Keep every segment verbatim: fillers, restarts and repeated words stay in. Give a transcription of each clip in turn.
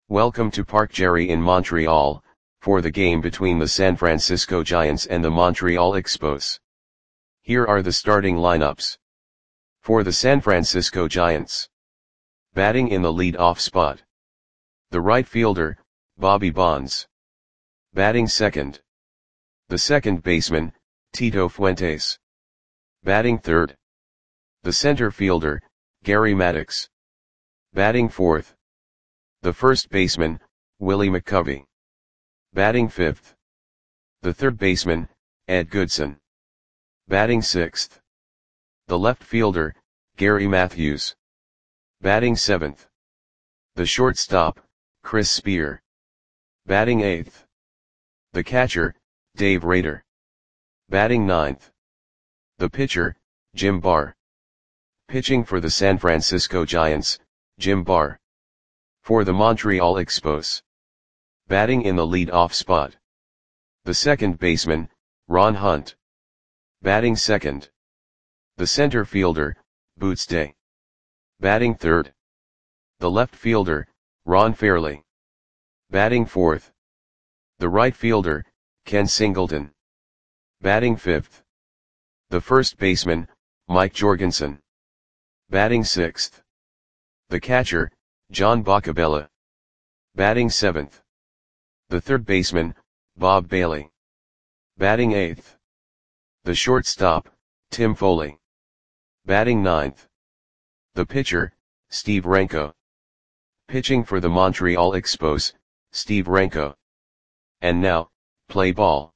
Welcome to Parc Jerry in Montreal, for the game between the San Francisco Giants and the Montreal Expos. Here are the starting lineups. For the San Francisco Giants. Batting in the lead-off spot. The right fielder, Bobby Bonds. Batting second. The second baseman, Tito Fuentes. Batting third. The center fielder, Gary Maddox. Batting fourth. The first baseman, Willie McCovey. Batting fifth. The third baseman, Ed Goodson. Batting sixth. The left fielder, Gary Matthews. Batting seventh. The shortstop, Chris Spear. Batting eighth. The catcher, Dave Rader. Batting ninth. The pitcher, Jim Barr. Pitching for the San Francisco Giants, Jim Barr. For the Montreal Expos. Batting in the lead-off spot. The second baseman, Ron Hunt. Batting second. The center fielder, Boots Day. Batting third. The left fielder, Ron Fairly. Batting fourth. The right fielder, Ken Singleton. Batting fifth. The first baseman, Mike Jorgensen. Batting sixth. The catcher, John Boccabella. Batting seventh. The third baseman, Bob Bailey. Batting eighth. The shortstop, Tim Foley. Batting ninth. The pitcher, Steve Renko. Pitching for the Montreal Expos, Steve Renko. And now, play ball.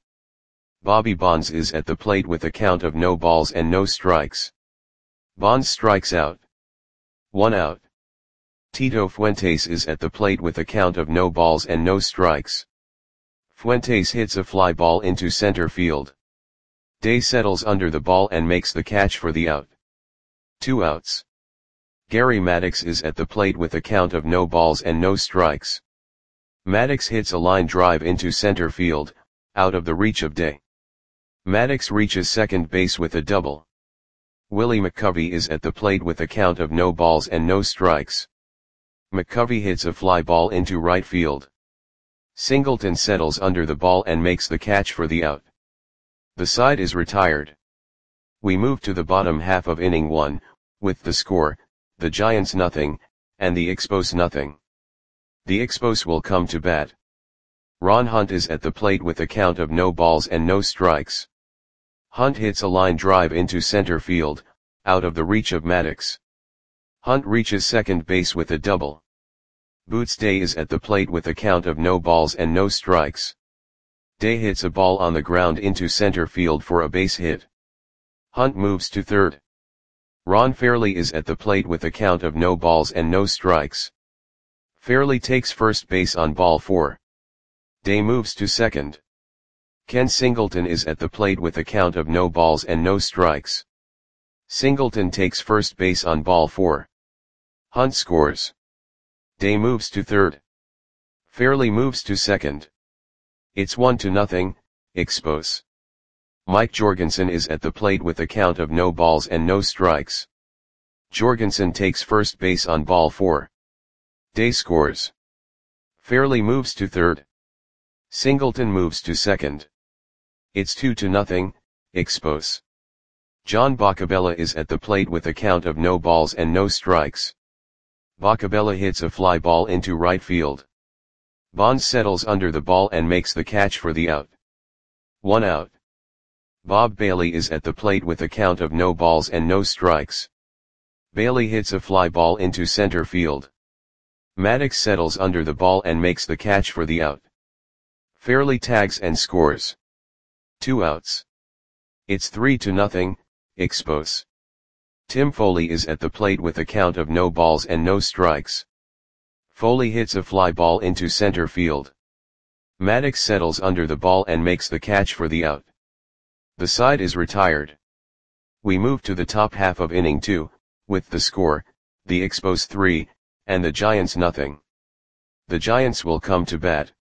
Bobby Bonds is at the plate with a count of no balls and no strikes. Bonds strikes out. One out. Tito Fuentes is at the plate with a count of no balls and no strikes. Fuentes hits a fly ball into center field. Day settles under the ball and makes the catch for the out. Two outs. Gary Maddox is at the plate with a count of no balls and no strikes. Maddox hits a line drive into center field, out of the reach of Day. Maddox reaches second base with a double. Willie McCovey is at the plate with a count of no balls and no strikes. McCovey hits a fly ball into right field. Singleton settles under the ball and makes the catch for the out. The side is retired. We move to the bottom half of inning one, with the score, the Giants nothing, and the Expos nothing. The Expos will come to bat. Ron Hunt is at the plate with a count of no balls and no strikes. Hunt hits a line drive into center field, out of the reach of Maddox. Hunt reaches second base with a double. Boots Day is at the plate with a count of no balls and no strikes. Day hits a ball on the ground into center field for a base hit. Hunt moves to third. Ron Fairly is at the plate with a count of no balls and no strikes. Fairly takes first base on ball four. Day moves to second. Ken Singleton is at the plate with a count of no balls and no strikes. Singleton takes first base on ball four. Hunt scores. Day moves to third. Fairly moves to second. It's one to nothing, Expos. Mike Jorgensen is at the plate with a count of no balls and no strikes. Jorgensen takes first base on ball four. Day scores. Fairly moves to third. Singleton moves to second. It's two to nothing, Expos. John Boccabella is at the plate with a count of no balls and no strikes. Boccabella hits a fly ball into right field. Bonds settles under the ball and makes the catch for the out. One out. Bob Bailey is at the plate with a count of no balls and no strikes. Bailey hits a fly ball into center field. Maddox settles under the ball and makes the catch for the out. Fairly tags and scores. Two outs. It's three to nothing, Expos. Tim Foley is at the plate with a count of no balls and no strikes. Foley hits a fly ball into center field. Maddox settles under the ball and makes the catch for the out. The side is retired. We move to the top half of inning two, with the score, the Expos three, and the Giants nothing. The Giants will come to bat.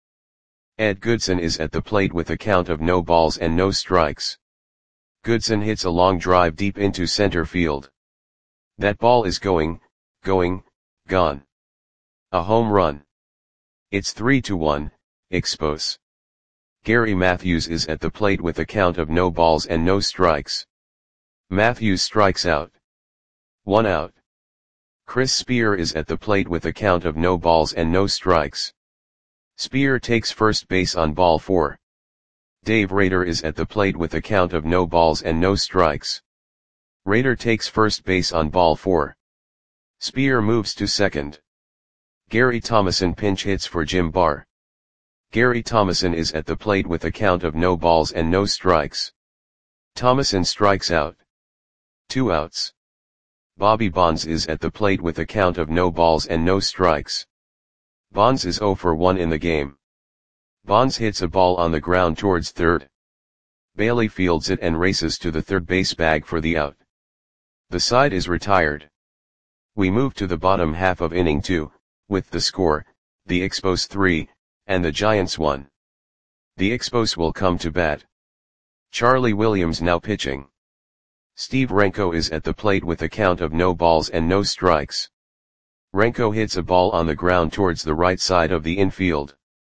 Ed Goodson is at the plate with a count of no balls and no strikes. Goodson hits a long drive deep into center field. That ball is going, going, gone. A home run. It's three to one, Expos. Gary Matthews is at the plate with a count of no balls and no strikes. Matthews strikes out. One out. Chris Spear is at the plate with a count of no balls and no strikes. Spear takes first base on ball four. Dave Rader is at the plate with a count of no balls and no strikes. Rader takes first base on ball four. Spear moves to second. Gary Thomason pinch hits for Jim Barr. Gary Thomason is at the plate with a count of no balls and no strikes. Thomason strikes out. Two outs. Bobby Bonds is at the plate with a count of no balls and no strikes. Bonds is oh for one in the game. Bonds hits a ball on the ground towards third. Bailey fields it and races to the third base bag for the out. The side is retired. We move to the bottom half of inning two, with the score, the Expos three, and the Giants one. The Expos will come to bat. Charlie Williams now pitching. Steve Renko is at the plate with a count of no balls and no strikes. Renko hits a ball on the ground towards the right side of the infield.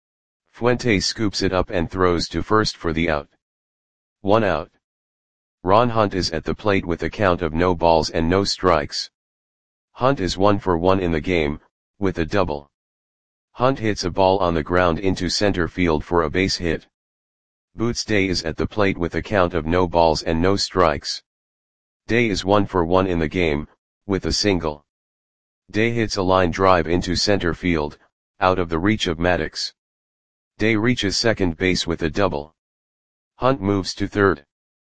Fuentes scoops it up and throws to first for the out. One out. Ron Hunt is at the plate with a count of no balls and no strikes. Hunt is one for one in the game, with a double. Hunt hits a ball on the ground into center field for a base hit. Boots Day is at the plate with a count of no balls and no strikes. Day is one for one in the game, with a single. Day hits a line drive into center field, out of the reach of Maddox. Day reaches second base with a double. Hunt moves to third.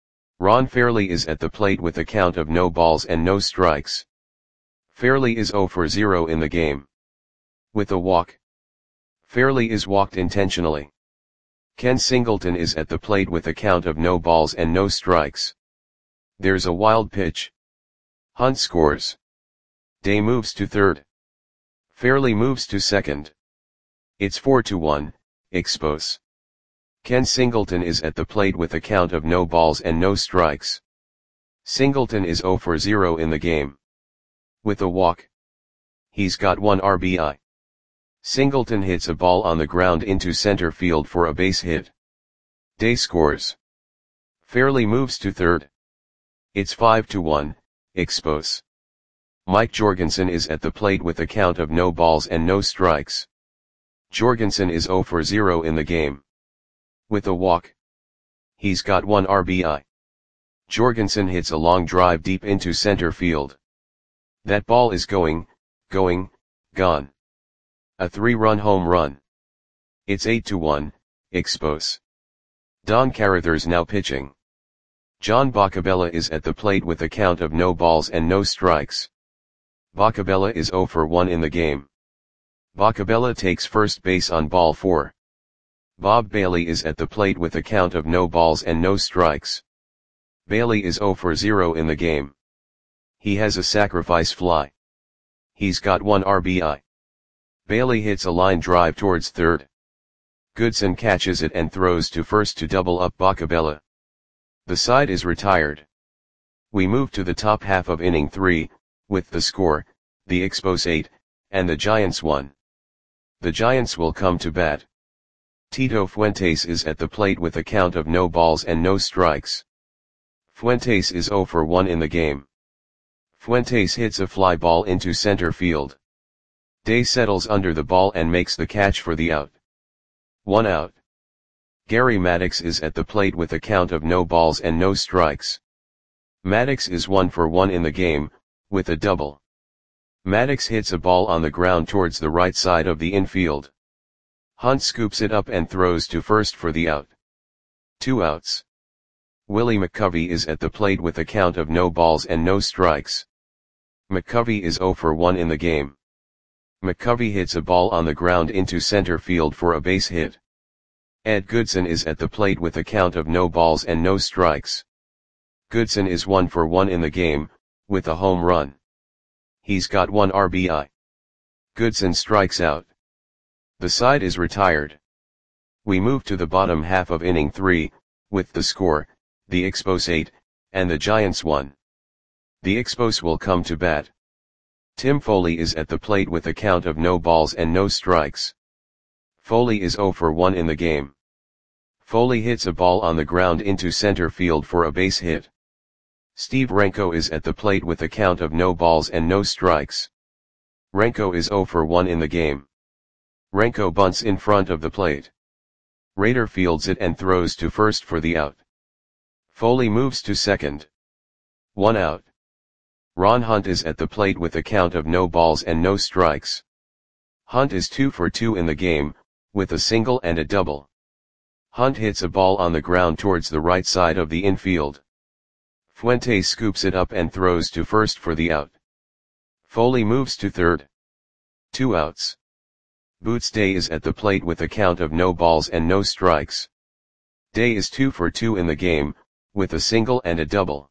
Ron Fairley is at the plate with a count of no balls and no strikes. Fairley is oh for zero in the game. With a walk. Fairley is walked intentionally. Ken Singleton is at the plate with a count of no balls and no strikes. There's a wild pitch. Hunt scores. Day moves to third. Fairley moves to second. It's four to one, Expos. Ken Singleton is at the plate with a count of no balls and no strikes. Singleton is oh for zero in the game. With a walk. He's got one R B I. Singleton hits a ball on the ground into center field for a base hit. Day scores. Fairley moves to third. It's five to one, Expos. Mike Jorgensen is at the plate with a count of no balls and no strikes. Jorgensen is oh for zero in the game. With a walk. He's got one R B I. Jorgensen hits a long drive deep into center field. That ball is going, going, gone. A three-run home run. It's eight to one, Expos. Don Carruthers now pitching. John Boccabella is at the plate with a count of no balls and no strikes. Boccabella is oh for one in the game. Boccabella takes first base on ball four. Bob Bailey is at the plate with a count of no balls and no strikes. Bailey is oh for zero in the game. He has a sacrifice fly. He's got one R B I. Bailey hits a line drive towards third. Goodson catches it and throws to first to double up Boccabella. The side is retired. We move to the top half of inning three, with the score, the Expos eight, and the Giants one. The Giants will come to bat. Tito Fuentes is at the plate with a count of no balls and no strikes. Fuentes is oh for one in the game. Fuentes hits a fly ball into center field. Day settles under the ball and makes the catch for the out. One out. Gary Maddox is at the plate with a count of no balls and no strikes. Maddox is one for one in the game, with a double. Maddox hits a ball on the ground towards the right side of the infield. Hunt scoops it up and throws to first for the out. Two outs. Willie McCovey is at the plate with a count of no balls and no strikes. McCovey is oh for one in the game. McCovey hits a ball on the ground into center field for a base hit. Ed Goodson is at the plate with a count of no balls and no strikes. Goodson is one for one in the game, with a home run. He's got one R B I. Goodson strikes out. The side is retired. We move to the bottom half of inning three, with the score, the Expos eight, and the Giants one. The Expos will come to bat. Tim Foley is at the plate with a count of no balls and no strikes. Foley is zero for one in the game. Foley hits a ball on the ground into center field for a base hit. Steve Renko is at the plate with a count of no balls and no strikes. Renko is zero for one in the game. Renko bunts in front of the plate. Rader fields it and throws to first for the out. Foley moves to second. One out. Ron Hunt is at the plate with a count of no balls and no strikes. Hunt is two for two in the game, with a single and a double. Hunt hits a ball on the ground towards the right side of the infield. Fuentes scoops it up and throws to first for the out. Foley moves to third. Two outs. Boots Day is at the plate with a count of no balls and no strikes. Day is two for two in the game, with a single and a double.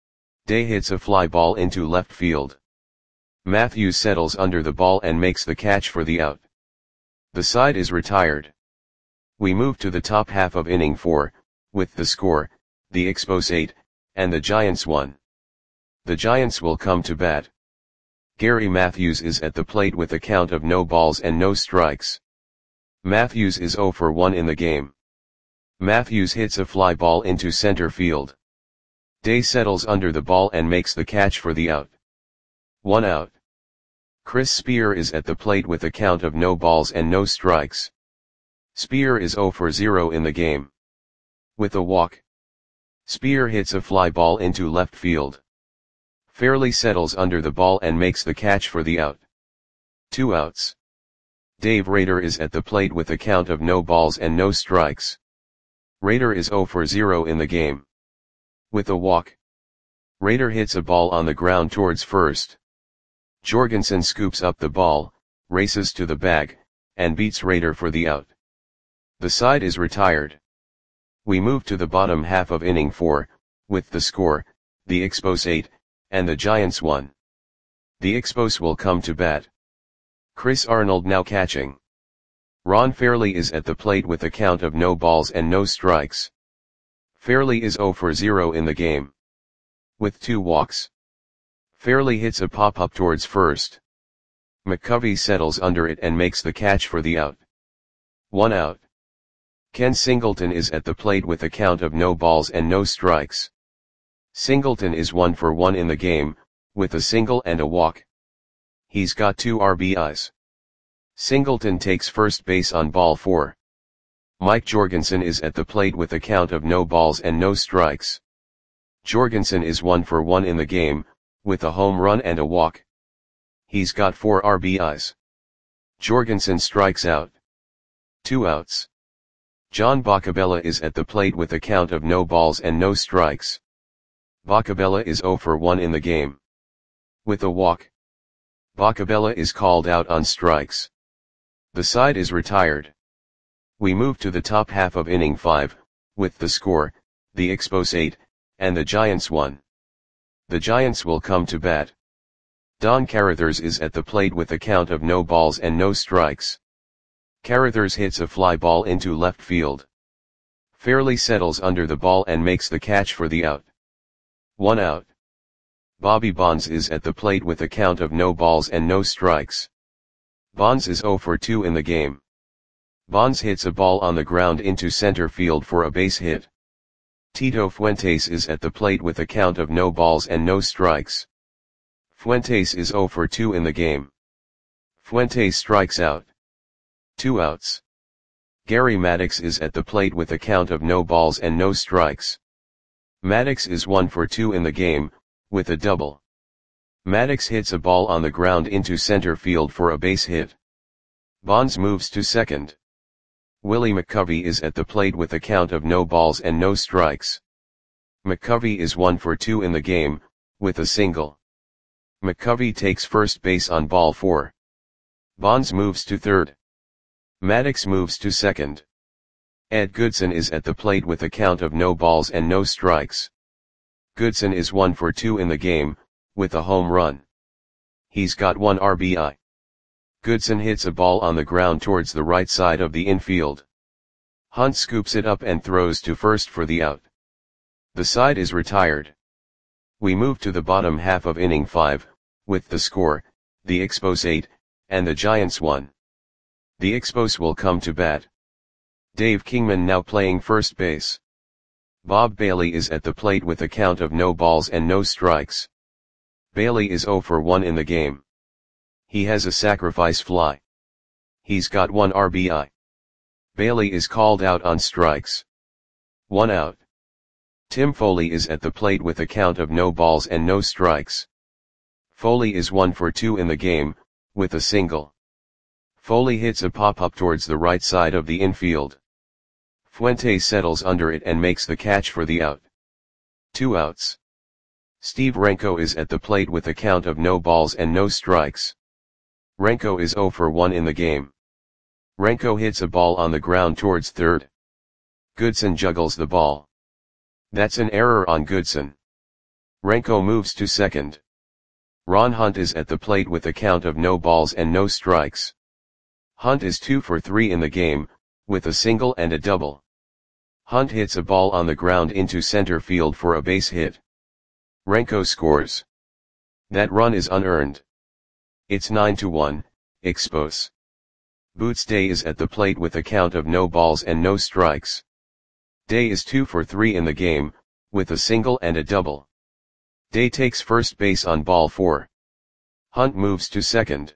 Day hits a fly ball into left field. Matthews settles under the ball and makes the catch for the out. The side is retired. We move to the top half of inning four, with the score, the Expos eight, and the Giants one. The Giants will come to bat. Gary Matthews is at the plate with a count of no balls and no strikes. Matthews is zero for one in the game. Matthews hits a fly ball into center field. Day settles under the ball and makes the catch for the out. One out. Chris Spear is at the plate with a count of no balls and no strikes. Spear is zero for zero in the game. With a walk. Spear hits a fly ball into left field. Fairly settles under the ball and makes the catch for the out. Two outs. Dave Rader is at the plate with a count of no balls and no strikes. Rader is zero for zero in the game. With a walk. Rader hits a ball on the ground towards first. Jorgensen scoops up the ball, races to the bag, and beats Rader for the out. The side is retired. We move to the bottom half of inning four, with the score, the Expos eight, and the Giants one. The Expos will come to bat. Chris Arnold now catching. Ron Fairley is at the plate with a count of no balls and no strikes. Fairley is zero for zero in the game. With two walks. Fairley hits a pop-up towards first. McCovey settles under it and makes the catch for the out. One out. Ken Singleton is at the plate with a count of no balls and no strikes. Singleton is one for one in the game, with a single and a walk. He's got two R B Is. Singleton takes first base on ball four. Mike Jorgensen is at the plate with a count of no balls and no strikes. Jorgensen is one for one in the game, with a home run and a walk. He's got four R B Is. Jorgensen strikes out. Two outs. John Boccabella is at the plate with a count of no balls and no strikes. Boccabella is zero for one in the game. With a walk. Boccabella is called out on strikes. The side is retired. We move to the top half of inning five, with the score, the Expos eight, and the Giants one. The Giants will come to bat. Don Carruthers is at the plate with a count of no balls and no strikes. Carruthers hits a fly ball into left field. Fairley settles under the ball and makes the catch for the out. One out. Bobby Bonds is at the plate with a count of no balls and no strikes. Bonds is zero for two in the game. Bonds hits a ball on the ground into center field for a base hit. Tito Fuentes is at the plate with a count of no balls and no strikes. Fuentes is zero for two in the game. Fuentes strikes out. Two outs. Gary Maddox is at the plate with a count of no balls and no strikes. Maddox is one for two in the game, with a double. Maddox hits a ball on the ground into center field for a base hit. Bonds moves to second. Willie McCovey is at the plate with a count of no balls and no strikes. McCovey is one for two in the game, with a single. McCovey takes first base on ball four. Bonds moves to third. Maddox moves to second. Ed Goodson is at the plate with a count of no balls and no strikes. Goodson is one for two in the game, with a home run. He's got one R B I. Goodson hits a ball on the ground towards the right side of the infield. Hunt scoops it up and throws to first for the out. The side is retired. We move to the bottom half of inning five, with the score, the Expos eight, and the Giants one. The Expos will come to bat. Dave Kingman now playing first base. Bob Bailey is at the plate with a count of no balls and no strikes. Bailey is oh for one in the game. He has a sacrifice fly. He's got one R B I. Bailey is called out on strikes. One out. Tim Foley is at the plate with a count of no balls and no strikes. Foley is one for two in the game, with a single. Foley hits a pop-up towards the right side of the infield. Fuentes settles under it and makes the catch for the out. Two outs. Steve Renko is at the plate with a count of no balls and no strikes. Renko is oh for one in the game. Renko hits a ball on the ground towards third. Goodson juggles the ball. That's an error on Goodson. Renko moves to second. Ron Hunt is at the plate with a count of no balls and no strikes. Hunt is two for three in the game, with a single and a double. Hunt hits a ball on the ground into center field for a base hit. Renko scores. That run is unearned. It's nine to one, Expos. Boots Day is at the plate with a count of no balls and no strikes. Day is two for three in the game, with a single and a double. Day takes first base on ball four. Hunt moves to second.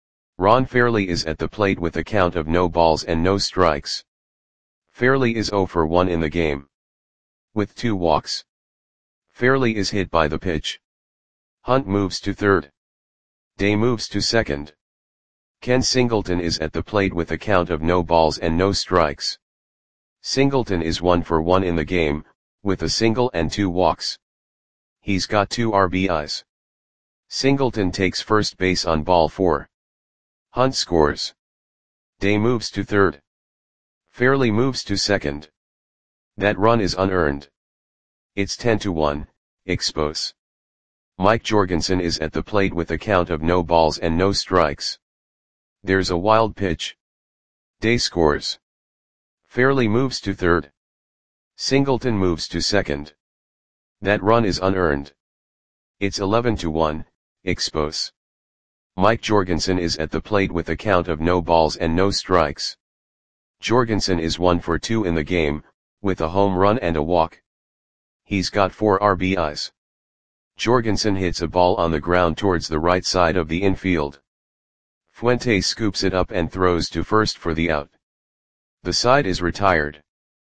Ron Fairley is at the plate with a count of no balls and no strikes. Fairley is oh for one in the game. With two walks. Fairley is hit by the pitch. Hunt moves to third. Day moves to second. Ken Singleton is at the plate with a count of no balls and no strikes. Singleton is one for one in the game, with a single and two walks. He's got two R B Is. Singleton takes first base on ball four. Hunt scores. Day moves to third. Fairley moves to second. That run is unearned. It's ten to one, Expos. Mike Jorgensen is at the plate with a count of no balls and no strikes. There's a wild pitch. Day scores. Fairley moves to third. Singleton moves to second. That run is unearned. It's eleven to one, Expos. Mike Jorgensen is at the plate with a count of no balls and no strikes. Jorgensen is one for two in the game, with a home run and a walk. He's got four R B Is. Jorgensen hits a ball on the ground towards the right side of the infield. Fuentes scoops it up and throws to first for the out. The side is retired.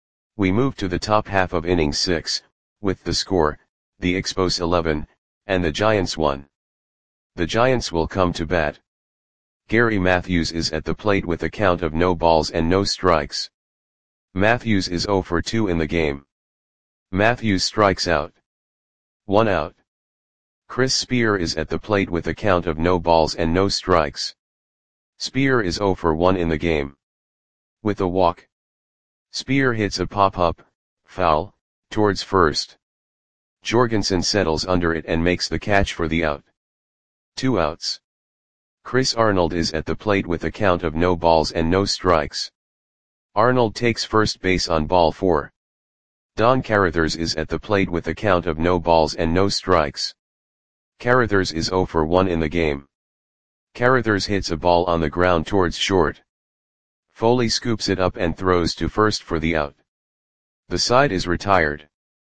We move to the top half of inning six, with the score, the Expos eleven, and the Giants one. The Giants will come to bat. Gary Matthews is at the plate with a count of no balls and no strikes. Matthews is oh for two in the game. Matthews strikes out. One out. Chris Spear is at the plate with a count of no balls and no strikes. Spear is oh for one in the game. With a walk. Spear hits a pop-up, foul, towards first. Jorgensen settles under it and makes the catch for the out. Two outs. Chris Arnold is at the plate with a count of no balls and no strikes. Arnold takes first base on ball four. Don Carruthers is at the plate with a count of no balls and no strikes. Carruthers is oh for one in the game. Carruthers hits a ball on the ground towards short. Foley scoops it up and throws to first for the out. The side is retired.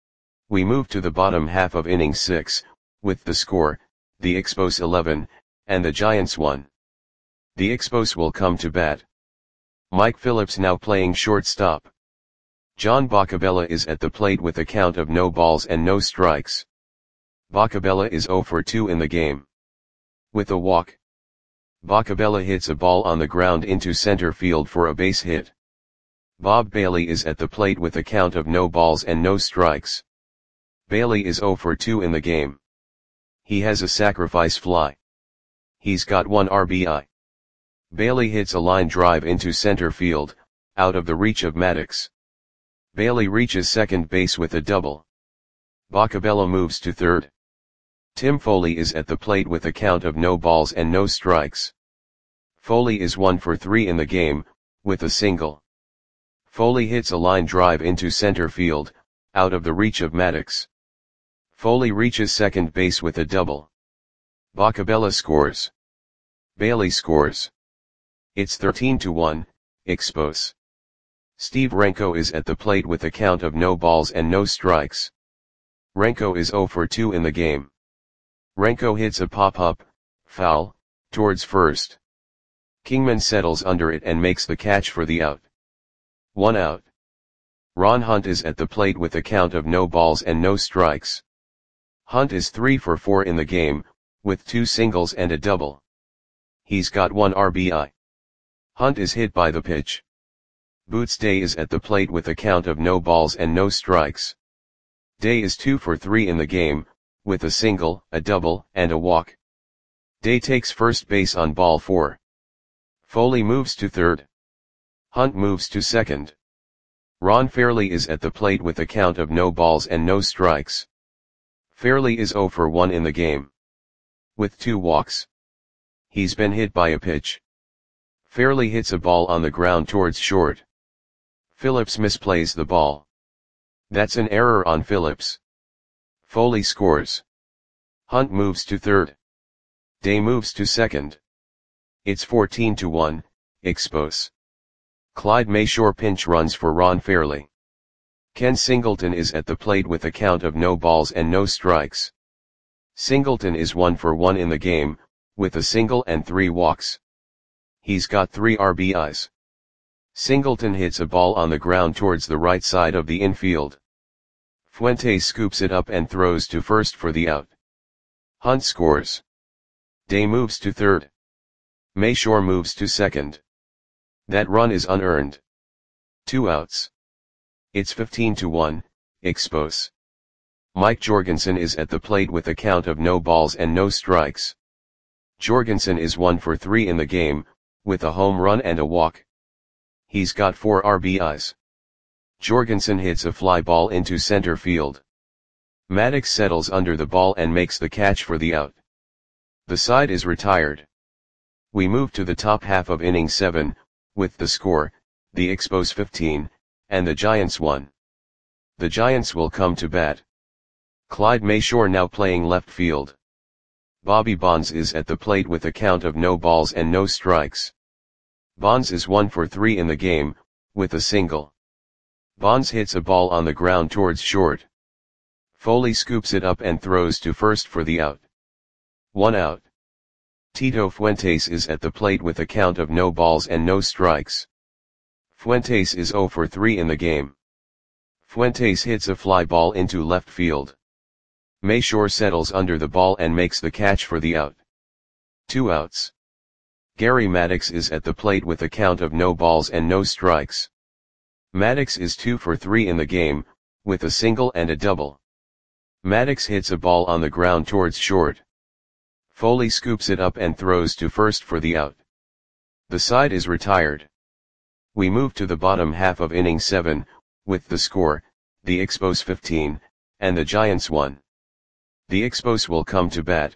We move to the bottom half of inning six, with the score, the Expos eleven, and the Giants one. The Expos will come to bat. Mike Phillips now playing shortstop. John Boccabella is at the plate with a count of no balls and no strikes. Boccabella is oh for two in the game. With a walk. Boccabella hits a ball on the ground into center field for a base hit. Bob Bailey is at the plate with a count of no balls and no strikes. Bailey is oh for two in the game. He has a sacrifice fly. He's got one R B I. Bailey hits a line drive into center field, out of the reach of Maddox. Bailey reaches second base with a double. Boccabella moves to third. Tim Foley is at the plate with a count of no balls and no strikes. Foley is one for three in the game, with a single. Foley hits a line drive into center field, out of the reach of Maddox. Foley reaches second base with a double. Boccabella scores. Bailey scores. It's thirteen to one, Expos. Steve Renko is at the plate with a count of no balls and no strikes. Renko is zero for two in the game. Renko hits a pop-up, foul, towards first. Kingman settles under it and makes the catch for the out. One out. Ron Hunt is at the plate with a count of no balls and no strikes. Hunt is three for four in the game, with two singles and a double. He's got one R B I. Hunt is hit by the pitch. Boots Day is at the plate with a count of no balls and no strikes. Day is two for three in the game, with a single, a double, and a walk. Day takes first base on ball four. Foley moves to third. Hunt moves to second. Ron Fairley is at the plate with a count of no balls and no strikes. Fairley is zero for one in the game, with two walks. He's been hit by a pitch. Fairley hits a ball on the ground towards short. Phillips misplays the ball. That's an error on Phillips. Foley scores. Hunt moves to third. Day moves to second. It's fourteen to one, Expos. Clyde Mayshore pinch runs for Ron Fairley. Ken Singleton is at the plate with a count of no balls and no strikes. Singleton is one for one in the game, with a single and three walks. He's got three R B Is. Singleton hits a ball on the ground towards the right side of the infield. Fuentes scoops it up and throws to first for the out. Hunt scores. Day moves to third. Mayshore moves to second. That run is unearned. Two outs. It's fifteen to one, Expos. Mike Jorgensen is at the plate with a count of no balls and no strikes. Jorgensen is one for three in the game, with a home run and a walk. He's got four R B Is. Jorgensen hits a fly ball into center field. Maddox settles under the ball and makes the catch for the out. The side is retired. We move to the top half of inning seven, with the score, the Expos fifteen, and the Giants one. The Giants will come to bat. Clyde Mayshore now playing left field. Bobby Bonds is at the plate with a count of no balls and no strikes. Bonds is one for three in the game, with a single. Bonds hits a ball on the ground towards short. Foley scoops it up and throws to first for the out. One out. Tito Fuentes is at the plate with a count of no balls and no strikes. Fuentes is zero for three in the game. Fuentes hits a fly ball into left field. Mayshore settles under the ball and makes the catch for the out. Two outs. Gary Maddox is at the plate with a count of no balls and no strikes. Maddox is two for three in the game, with a single and a double. Maddox hits a ball on the ground towards short. Foley scoops it up and throws to first for the out. The side is retired. We move to the bottom half of inning seven, with the score, the Expos fifteen, and the Giants one. The Expos will come to bat.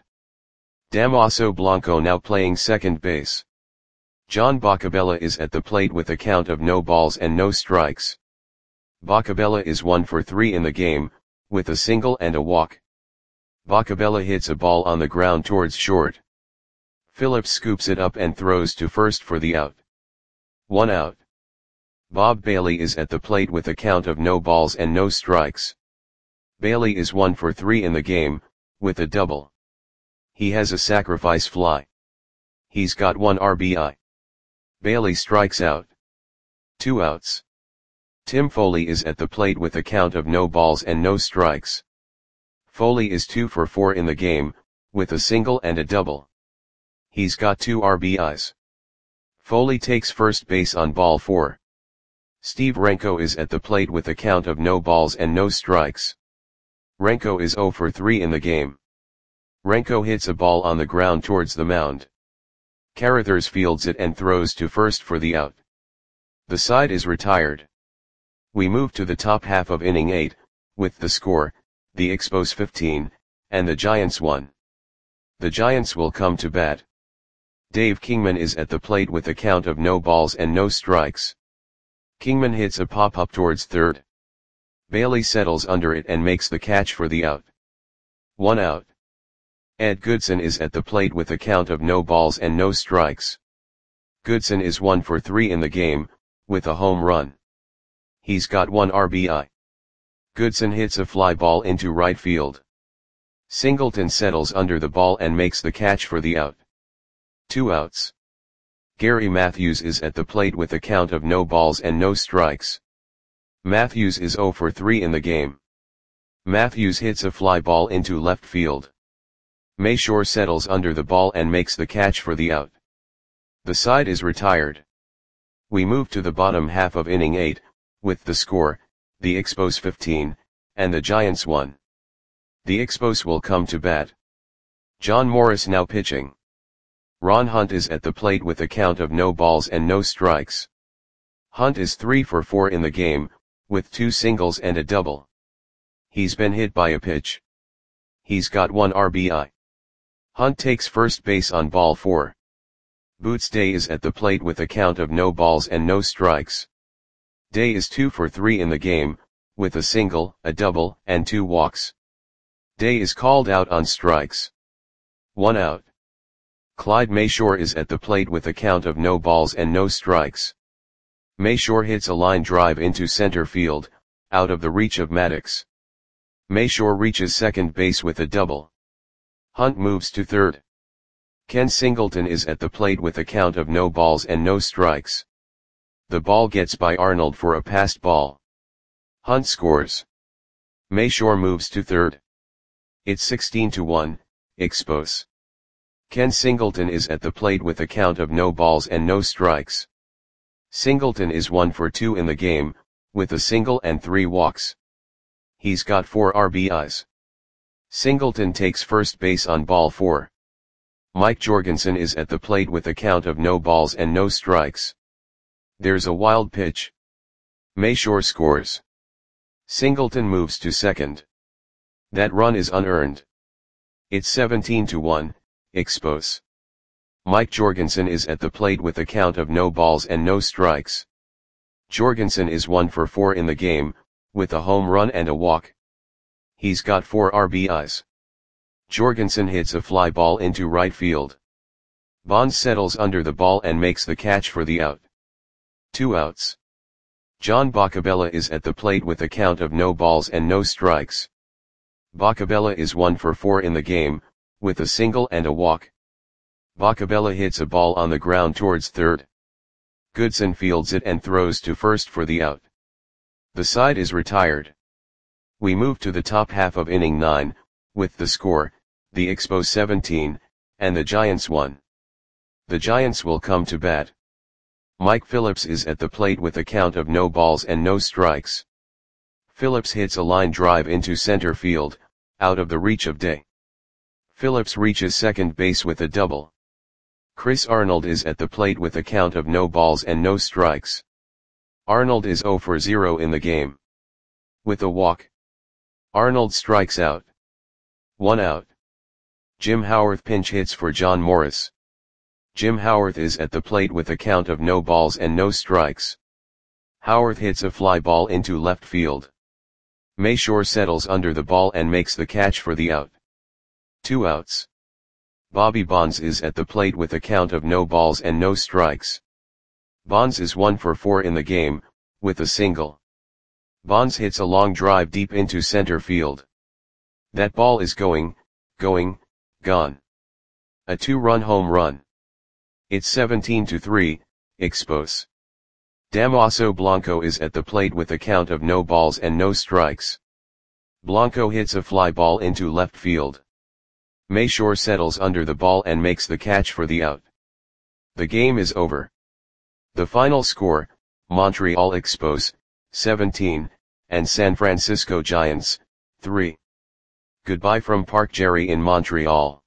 Damaso Blanco now playing second base. John Boccabella is at the plate with a count of no balls and no strikes. Boccabella is one for three in the game, with a single and a walk. Boccabella hits a ball on the ground towards short. Phillips scoops it up and throws to first for the out. One out. Bob Bailey is at the plate with a count of no balls and no strikes. Bailey is one for three in the game, with a double. He has a sacrifice fly. He's got one R B I. Bailey strikes out. Two outs. Tim Foley is at the plate with a count of no balls and no strikes. Foley is two for four in the game, with a single and a double. He's got two R B Is. Foley takes first base on ball four. Steve Renko is at the plate with a count of no balls and no strikes. Renko is zero for three in the game. Renko hits a ball on the ground towards the mound. Carruthers fields it and throws to first for the out. The side is retired. We move to the top half of inning eight, with the score, the Expos fifteen, and the Giants one. The Giants will come to bat. Dave Kingman is at the plate with a count of no balls and no strikes. Kingman hits a pop-up towards third. Bailey settles under it and makes the catch for the out. One out. Ed Goodson is at the plate with a count of no balls and no strikes. Goodson is one for three in the game, with a home run. He's got one R B I. Goodson hits a fly ball into right field. Singleton settles under the ball and makes the catch for the out. Two outs. Gary Matthews is at the plate with a count of no balls and no strikes. Matthews is zero for three in the game. Matthews hits a fly ball into left field. Mayshore settles under the ball and makes the catch for the out. The side is retired. We move to the bottom half of inning eight, with the score, the Expos fifteen, and the Giants one. The Expos will come to bat. John Morris now pitching. Ron Hunt is at the plate with a count of no balls and no strikes. Hunt is three for four in the game, with two singles and a double. He's been hit by a pitch. He's got one R B I. Hunt takes first base on ball four. Boots Day is at the plate with a count of no balls and no strikes. Day is two for three in the game, with a single, a double, and two walks. Day is called out on strikes. One out. Clyde Mayshore is at the plate with a count of no balls and no strikes. Mayshore hits a line drive into center field, out of the reach of Maddox. Mayshore reaches second base with a double. Hunt moves to third. Ken Singleton is at the plate with a count of no balls and no strikes. The ball gets by Arnold for a passed ball. Hunt scores. Mayshore moves to third. It's sixteen to one, Expos. Ken Singleton is at the plate with a count of no balls and no strikes. Singleton is one for two in the game, with a single and three walks. He's got four R B Is. Singleton takes first base on ball four. Mike Jorgensen is at the plate with a count of no balls and no strikes. There's a wild pitch. Mayshore scores. Singleton moves to second. That run is unearned. It's seventeen to one, Expos. Mike Jorgensen is at the plate with a count of no balls and no strikes. Jorgensen is one for four in the game, with a home run and a walk. He's got four R B Is. Jorgensen hits a fly ball into right field. Bonds settles under the ball and makes the catch for the out. Two outs. John Boccabella is at the plate with a count of no balls and no strikes. Boccabella is one for four in the game, with a single and a walk. Boccabella hits a ball on the ground towards third. Goodson fields it and throws to first for the out. The side is retired. We move to the top half of inning nine, with the score, the Expos seventeen, and the Giants one. The Giants will come to bat. Mike Phillips is at the plate with a count of no balls and no strikes. Phillips hits a line drive into center field, out of the reach of Day. Phillips reaches second base with a double. Chris Arnold is at the plate with a count of no balls and no strikes. Arnold is zero for zero in the game. With a walk. Arnold strikes out. One out. Jim Howarth pinch hits for John Morris. Jim Howarth is at the plate with a count of no balls and no strikes. Howarth hits a fly ball into left field. Mayshore settles under the ball and makes the catch for the out. Two outs. Bobby Bonds is at the plate with a count of no balls and no strikes. Bonds is one for four in the game, with a single. Bonds hits a long drive deep into center field. That ball is going, going, gone. A two-run home run. It's seventeen to three, Expos. Damaso Blanco is at the plate with a count of no balls and no strikes. Blanco hits a fly ball into left field. Mayshore settles under the ball and makes the catch for the out. The game is over. The final score, Montreal Expos, seventeen, and San Francisco Giants, three. Goodbye from Park Jerry in Montreal.